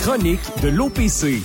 chronique de l'OPC.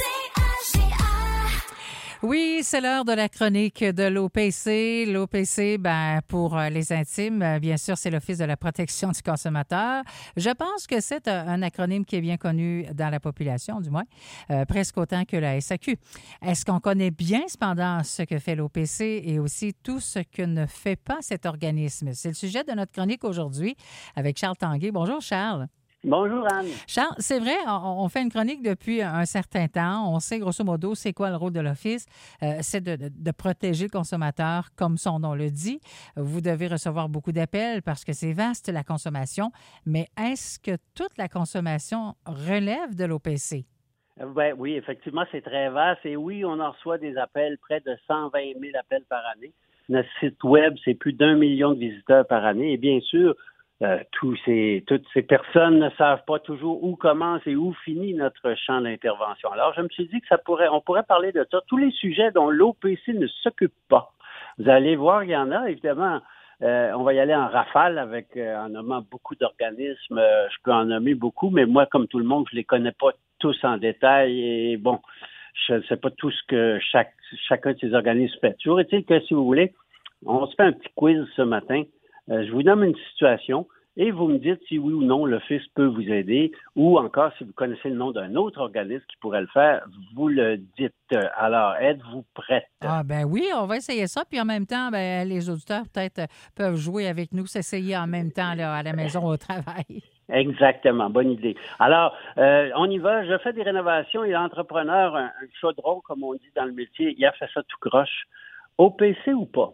Oui, c'est l'heure de la chronique de l'OPC. L'OPC, pour les intimes, bien sûr, c'est l'Office de la protection du consommateur. Je pense que c'est un acronyme qui est bien connu dans la population, du moins, presque autant que la SAQ. Est-ce qu'on connaît bien, cependant, ce que fait l'OPC et aussi tout ce que ne fait pas cet organisme? C'est le sujet de notre chronique aujourd'hui avec Charles Tanguay. Bonjour, Charles. Bonjour, Anne. Charles, c'est vrai, on fait une chronique depuis un certain temps. On sait grosso modo c'est quoi le rôle de l'Office. C'est de protéger le consommateur, comme son nom le dit. Vous devez recevoir beaucoup d'appels parce que c'est vaste la consommation. Mais est-ce que toute la consommation relève de l'OPC? Ben, oui, effectivement, c'est très vaste. Et oui, on en reçoit des appels, près de 120 000 appels par année. Notre site Web, c'est plus d'1 million de visiteurs par année. Et bien sûr, toutes ces personnes ne savent pas toujours où commence et où finit notre champ d'intervention. Alors, je me suis dit que on pourrait parler de ça, tous les sujets dont l'OPC ne s'occupe pas. Vous allez voir, il y en a, évidemment. On va y aller en rafale en nommant beaucoup d'organismes. Je peux en nommer beaucoup, mais moi, comme tout le monde, je les connais pas tous en détail. Et bon, je ne sais pas tout ce que chacun de ces organismes fait. Toujours est-il que, si vous voulez, on se fait un petit quiz ce matin. Je vous nomme une situation et vous me dites si oui ou non l'Office peut vous aider ou encore si vous connaissez le nom d'un autre organisme qui pourrait le faire, vous le dites. Alors, êtes-vous prête? Ah ben oui, on va essayer ça. Puis en même temps, les auditeurs peut-être peuvent jouer avec nous, s'essayer en même temps là, à la maison, au travail. Exactement, bonne idée. Alors, on y va. Je fais des rénovations et l'entrepreneur, un chaudron, comme on dit dans le métier, il a fait ça tout croche. OPC ou pas?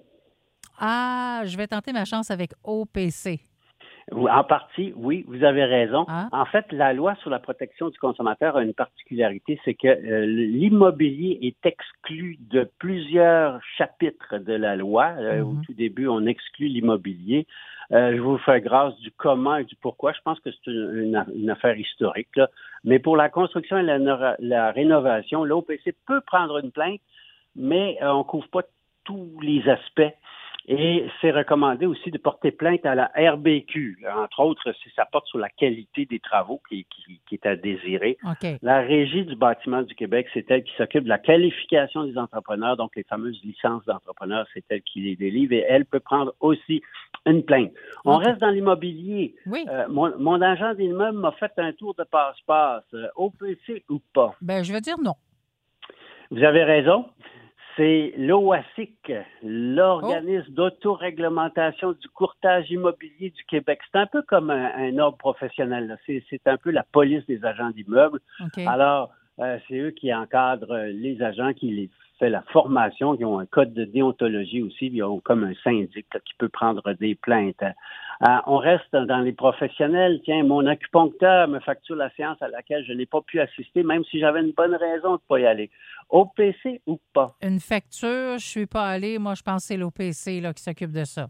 Ah, je vais tenter ma chance avec OPC. En partie, oui, vous avez raison. Ah. En fait, la loi sur la protection du consommateur a une particularité, c'est que l'immobilier est exclu de plusieurs chapitres de la loi. Au tout début, on exclut l'immobilier. Je vous fais grâce du comment et du pourquoi. Je pense que c'est une affaire historique, là. Mais pour la construction et la rénovation, l'OPC peut prendre une plainte, mais on ne couvre pas tous les aspects. Et c'est recommandé aussi de porter plainte à la RBQ, entre autres, si ça porte sur la qualité des travaux qui est à désirer. Okay. La Régie du bâtiment du Québec, c'est elle qui s'occupe de la qualification des entrepreneurs, donc les fameuses licences d'entrepreneurs, c'est elle qui les délivre et elle peut prendre aussi une plainte. On reste dans l'immobilier. Oui. Mon agent d'immeuble m'a fait un tour de passe-passe. OPC ou pas? Je veux dire non. Vous avez raison. C'est l'OASIC, l'organisme d'autoréglementation du courtage immobilier du Québec. C'est un peu comme un ordre professionnel, là. C'est un peu la police des agents d'immeubles. Okay. Alors, c'est eux qui encadrent les agents, qui les fait la formation, qui ont un code de déontologie aussi, ils ont comme un syndic là, qui peut prendre des plaintes. On reste dans les professionnels. Tiens, mon acupuncteur me facture la séance à laquelle je n'ai pas pu assister, même si j'avais une bonne raison de ne pas y aller. OPC ou pas? Une facture, je ne suis pas allée. Moi, je pense que c'est l'OPC là, qui s'occupe de ça.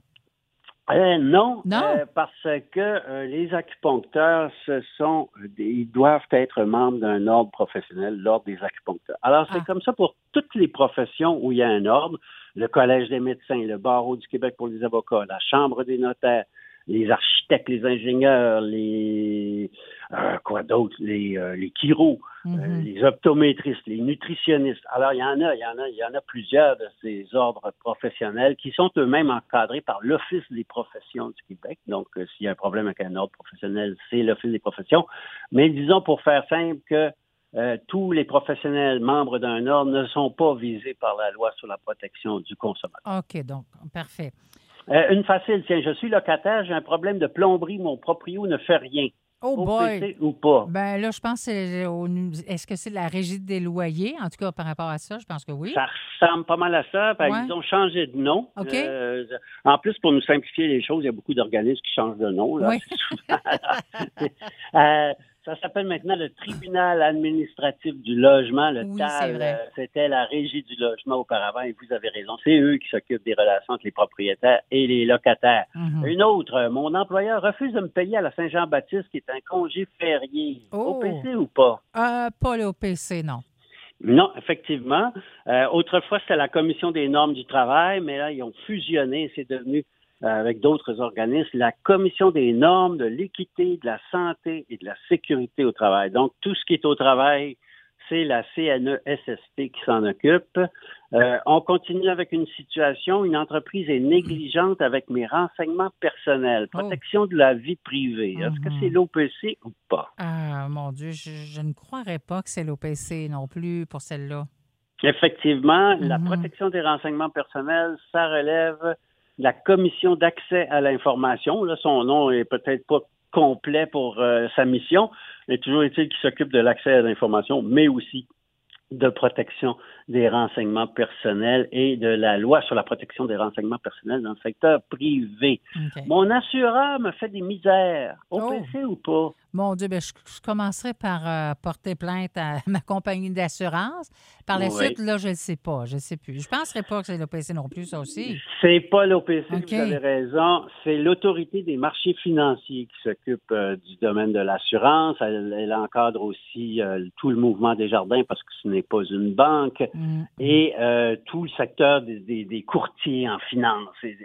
Non, Non? parce que les acupuncteurs, ils doivent être membres d'un ordre professionnel, l'ordre des acupuncteurs. Alors, c'est comme ça pour toutes les professions où il y a un ordre, le Collège des médecins, le Barreau du Québec pour les avocats, la Chambre des notaires, les architectes, les ingénieurs, les chiro, les optométristes, les nutritionnistes. Alors, il y en a plusieurs de ces ordres professionnels qui sont eux-mêmes encadrés par l'Office des professions du Québec. Donc, s'il y a un problème avec un ordre professionnel, c'est l'Office des professions. Mais disons, pour faire simple, que tous les professionnels membres d'un ordre ne sont pas visés par la loi sur la protection du consommateur. OK, donc, parfait. Une facile, tiens, je suis locataire, j'ai un problème de plomberie, mon proprio ne fait rien. Oh boy! OPC ou pas? Ben là, je pense que est-ce que c'est la Régie des loyers? En tout cas, par rapport à ça, je pense que oui. Ça ressemble pas mal à ça. Ils ont changé de nom. OK. En plus, pour nous simplifier les choses, il y a beaucoup d'organismes qui changent de nom. Là. Oui. Ça s'appelle maintenant le Tribunal administratif du logement, le Oui, TAL. c'est vrai. C'était la Régie du logement auparavant et vous avez raison. C'est eux qui s'occupent des relations entre les propriétaires et les locataires. Une autre, mon employeur refuse de me payer à la Saint-Jean-Baptiste, qui est un congé férié. OPC ou pas? Pas l'OPC, non. Non, effectivement. Autrefois, c'était la Commission des normes du travail, mais là, ils ont fusionné. C'est devenu avec d'autres organismes, la Commission des normes de l'équité, de la santé et de la sécurité au travail. Donc, tout ce qui est au travail, c'est la CNESST qui s'en occupe. On continue avec une situation, une entreprise est négligente avec mes renseignements personnels, protection de la vie privée. Est-ce que c'est l'OPC ou pas? Ah, mon Dieu, je ne croirais pas que c'est l'OPC non plus pour celle-là. Effectivement, la protection des renseignements personnels, ça relève de la Commission d'accès à l'information. Là, son nom est peut-être pas complet pour sa mission, mais toujours est-il qu'il s'occupe de l'accès à l'information, mais aussi de protection des renseignements personnels et de la loi sur la protection des renseignements personnels dans le secteur privé. Okay. Mon assureur me fait des misères. OPC ou pas? Mon Dieu, je commencerai par porter plainte à ma compagnie d'assurance. Par la suite, là, je ne sais pas. Je ne sais plus. Je ne penserais pas que c'est l'OPC non plus, ça aussi. C'est pas l'OPC, vous avez raison. C'est l'Autorité des marchés financiers qui s'occupe du domaine de l'assurance. Elle encadre aussi tout le mouvement des jardins parce que ce n'est pas une banque. Et tout le secteur des courtiers en finance et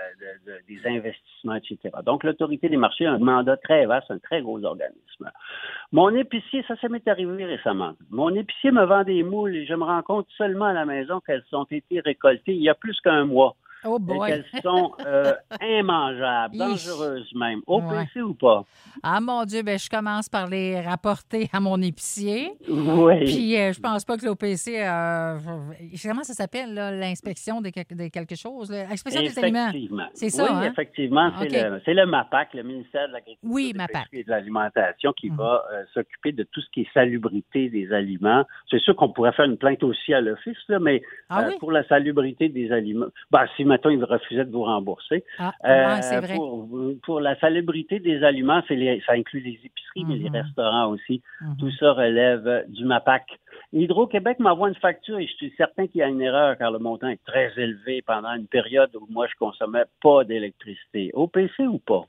des investissements, etc. Donc, l'Autorité des marchés a un mandat très vaste, un très gros organisme. Mon épicier, ça m'est arrivé récemment. Mon épicier me vend des moules et je me rends compte seulement à la maison qu'elles ont été récoltées il y a plus qu'un mois. Oh boy! Et qu'elles sont immangeables, dangereuses même. OPC ou pas? Ah mon Dieu, je commence par les rapporter à mon épicier. Oui. Puis je pense pas que l'OPC comment ça s'appelle, là, l'inspection de quelque chose? L'inspection des aliments. C'est ça, oui, effectivement, c'est le MAPAC, le ministère de l'Agriculture et de l'Alimentation, qui va s'occuper de tout ce qui est salubrité des aliments. C'est sûr qu'on pourrait faire une plainte aussi à l'office, là, mais pour la salubrité des aliments, si maintenant il refusait de vous rembourser. C'est vrai. Pour la salubrité des aliments, ça inclut les épiceries, mais les restaurants aussi. Tout ça relève du MAPAC. Hydro-Québec m'envoie une facture et je suis certain qu'il y a une erreur car le montant est très élevé pendant une période où moi je consommais pas d'électricité. OPC ou pas?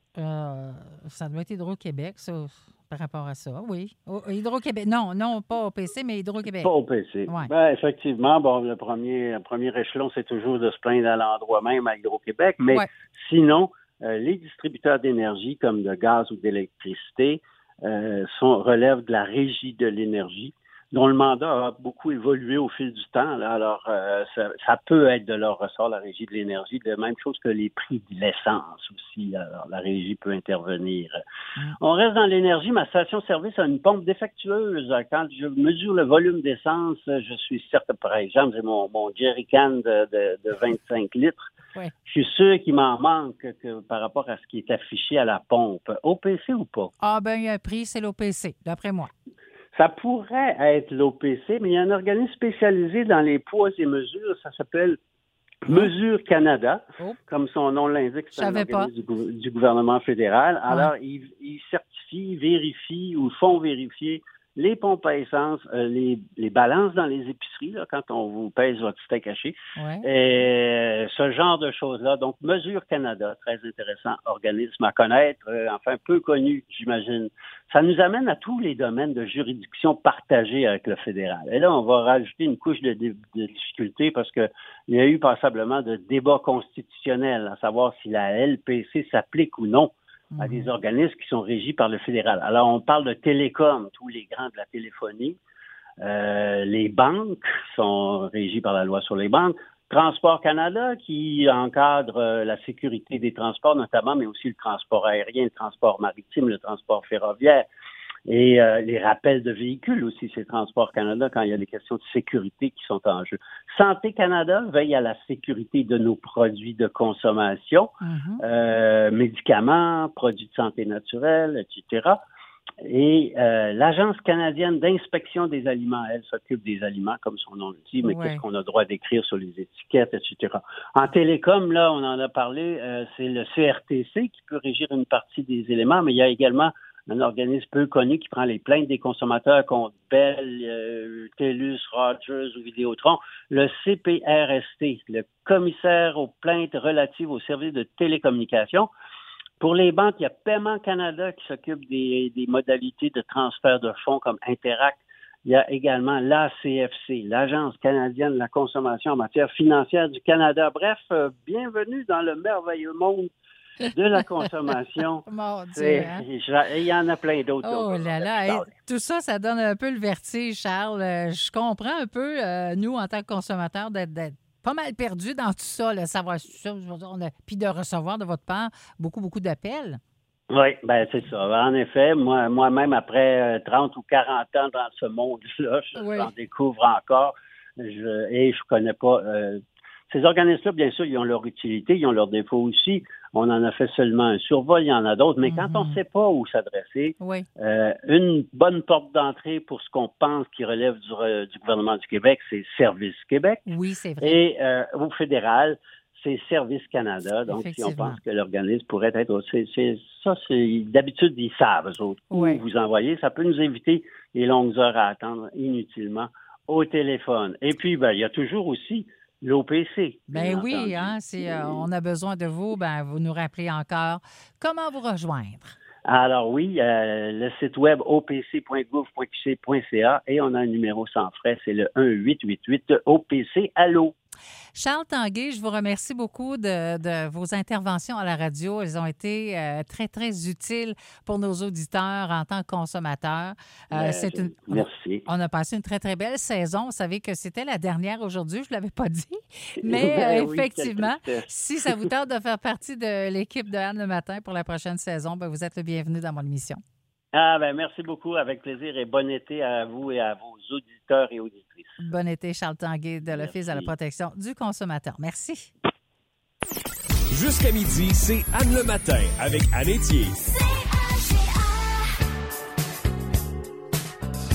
Ça doit être Hydro-Québec, ça, par rapport à ça, oui. Hydro-Québec, non, pas OPC, mais Hydro-Québec. Pas OPC. Ouais. Effectivement, le premier échelon, c'est toujours de se plaindre à l'endroit même à Hydro-Québec, mais sinon, les distributeurs d'énergie, comme de gaz ou d'électricité, relèvent de la Régie de l'énergie, dont le mandat a beaucoup évolué au fil du temps. Là. Alors, ça peut être de leur ressort, la Régie de l'énergie, de même chose que les prix de l'essence aussi. Alors, la Régie peut intervenir. On reste dans l'énergie. Ma station-service a une pompe défectueuse. Quand je mesure le volume d'essence, je suis certain, par exemple, j'ai mon jerrycan de 25 litres. Oui. Je suis sûr qu'il m'en manque par rapport à ce qui est affiché à la pompe. OPC ou pas? Il y a un prix, c'est l'OPC, d'après moi. Ça pourrait être l'OPC, mais il y a un organisme spécialisé dans les poids et mesures. Ça s'appelle Mesure Canada, comme son nom l'indique, c'est un organisme du gouvernement fédéral. Alors, ils certifient, vérifient ou font vérifier les pompes à essence, les balances dans les épiceries, là, quand on vous pèse votre steak haché, et ce genre de choses-là. Donc, Mesure Canada, très intéressant organisme à connaître, peu connu, j'imagine. Ça nous amène à tous les domaines de juridiction partagée avec le fédéral. Et là, on va rajouter une couche de difficulté parce que il y a eu passablement de débats constitutionnels, à savoir si la LPC s'applique ou non à des organismes qui sont régis par le fédéral. Alors, on parle de télécom, tous les grands de la téléphonie. Les banques sont régies par la loi sur les banques. Transport Canada, qui encadre la sécurité des transports notamment, mais aussi le transport aérien, le transport maritime, le transport ferroviaire. Et les rappels de véhicules aussi, c'est Transport Canada quand il y a des questions de sécurité qui sont en jeu. Santé Canada veille à la sécurité de nos produits de consommation, médicaments, produits de santé naturelle, etc. Et l'Agence canadienne d'inspection des aliments, elle s'occupe des aliments, comme son nom le dit, mais qu'est-ce qu'on a le droit d'écrire sur les étiquettes, etc. En télécom, là, on en a parlé, c'est le CRTC qui peut régir une partie des éléments, mais il y a également un organisme peu connu qui prend les plaintes des consommateurs contre Bell, TELUS, Rogers ou Vidéotron, le CPRST, le commissaire aux plaintes relatives aux services de télécommunications. Pour les banques, il y a Paiement Canada qui s'occupe des modalités de transfert de fonds comme Interact Il y a également l'ACFC, l'Agence canadienne de la consommation en matière financière du Canada. Bref, bienvenue dans le merveilleux monde de la consommation. Mon Dieu, hein? Il y en a plein d'autres. Oh là là, hey, tout ça, ça donne un peu le vertige, Charles. Je comprends un peu, nous, en tant que consommateurs, d'être pas mal perdus dans tout ça, là, savoir ça, puis de recevoir de votre part beaucoup d'appels. Oui, ben c'est ça. En effet, moi-même, après 30 ou 40 ans dans ce monde-là, j'en découvre encore. Je connais pas... ces organismes-là, bien sûr, ils ont leur utilité, ils ont leurs défauts aussi. On en a fait seulement un survol, il y en a d'autres. Mais quand on ne sait pas où s'adresser, une bonne porte d'entrée pour ce qu'on pense qui relève du gouvernement du Québec, c'est Service Québec. Oui, c'est vrai. Et au fédéral, c'est Service Canada. Donc, si on pense que l'organisme pourrait être... d'habitude, ils savent, eux autres, où vous envoyer. Ça peut nous éviter les longues heures à attendre inutilement au téléphone. Et puis, il y a toujours aussi l'OPC. Ben oui, hein, on a besoin de vous, vous nous rappelez encore. Comment vous rejoindre? Alors oui, le site web opc.gouv.qc.ca et on a un numéro sans frais, c'est le 1-888-OPC-ALLO. Charles Tanguay, je vous remercie beaucoup de vos interventions à la radio. Elles ont été très, très utiles pour nos auditeurs en tant que consommateurs. Merci. On a passé une très, très belle saison. Vous savez que c'était la dernière aujourd'hui, je ne l'avais pas dit. Mais effectivement, si ça vous tente de faire partie de l'équipe de Anne le matin pour la prochaine saison, vous êtes le bienvenu dans mon émission. Merci beaucoup, avec plaisir et bon été à vous et à vos auditeurs et auditrices. Bon été, Charles Tanguay de l'Office de la protection du consommateur. Merci. Jusqu'à midi, c'est Anne le matin avec Anne Étier.